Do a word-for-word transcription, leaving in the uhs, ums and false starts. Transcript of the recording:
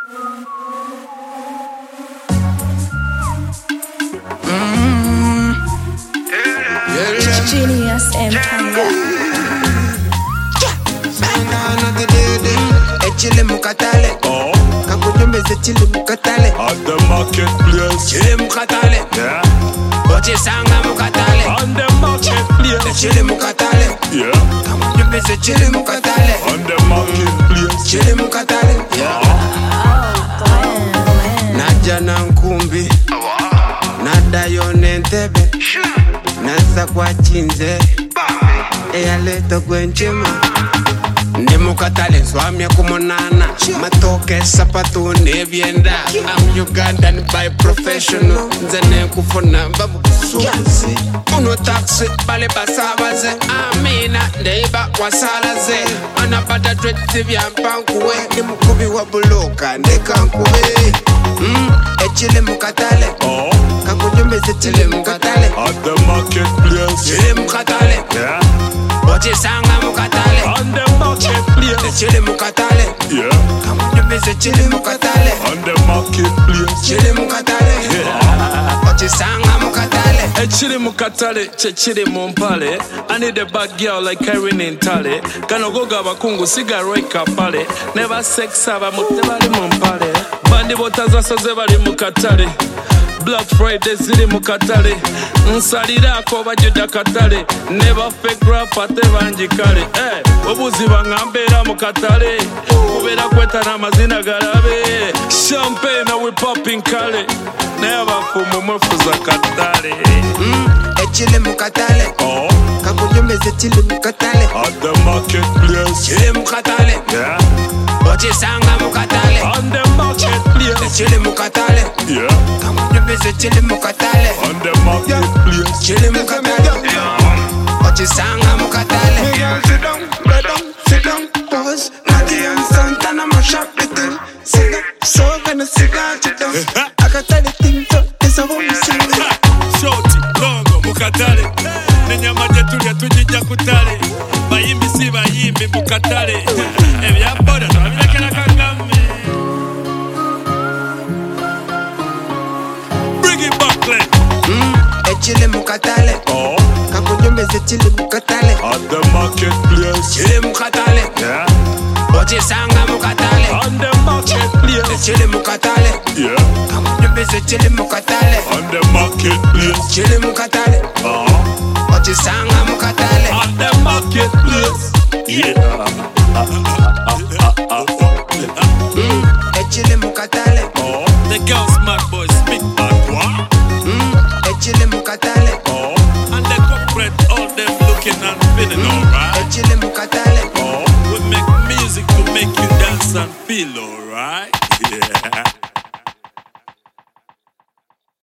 Mm. Yeah. Genius Empire. Chile mukatale, oh. Kakujumbe chile mukatale. At the marketplace, chile mukatale. Yeah. Oche sanga mukatale. On the marketplace, chile mukatale. Yeah. Kakujumbe chile mukatale. On the marketplace, chile mukatale. Yeah. Oh, Naja na nkumbi, nadayo nentebe, nasa kwa chinze, eyaleto kwenchema. Nimukatale swamya kumonana, matoke sapato nebyenda. I'm Ugandan by professional, nzene kufuna babu kusuzi. Uno taxi bale basabaze, amina ndeba wasalaze. Anapata tweti vya mpankuwe, nimukubi wa buloka ndekankuwe. Mm, echile mukatale, oh. Kakujumbe chile mukatale. At the marketplace, chile mukatale. Yeah. Oche sanga mukatale. On the marketplace, chile mukatale. Yeah. Kakujumbe chile mukatale. On the marketplace, chile mukatale. Yeah. Oche sanga mukatale. Echiri mukatale, chechiri mumpale. I need a bad girl like Karen in Tale. Kano goga bakungu cigarette kapale. Never sex aba mutebali mumpale. Bandi botaza saze bali mukatale. Black Friday ziri mukatale. Nsalira ko bajuda katale. Never fake rap ate banjikale. Eh, obuzi bangambera mukatale. Kubera kweta na mazina garabe. Champagne na we popping kale. Never fumu mfuza katale. Mm, echile mukatale. oh. Kakujumbe chile mukatale. At the marketplace, chile mukatale. Yeah. Oche sanga mukatale. On the marketplace, chile mukatale. Yeah. Kakujumbe chile mukatale. On the marketplace, chile mukatale. Oche sanga mukatale. Me girl sit down, bed down, sit down, pause. Nadia and Santana mash up the thing. Sit down, so gonna sit down, sit down. I can tell the thing, so this is what you see. Shoti, longo, mukatale. Nenyama jetulia tujija kutale. Bayimbi si bayimbi mukatale. Ebya boda nabilekera kagame. Bring it back, Glenn. Mm, echile mukatale. oh. Kakujumbe chile mukatale. At the marketplace, chile mukatale. Yeah. Oche sanga mukatale. On the marketplace, chile mukatale. Yeah. Kakujumbe chile mukatale. On the marketplace, chile mukatale. oh. Oche sanga mukatale. On the marketplace, yeah. Mm, echile mukatale. oh. The girls mad boys speak bad what? Mm, echile mukatale. oh. And the corporate all them looking and feeling alright. Echile mukatale. oh. We make music to make you dance and feel alright. Yeah.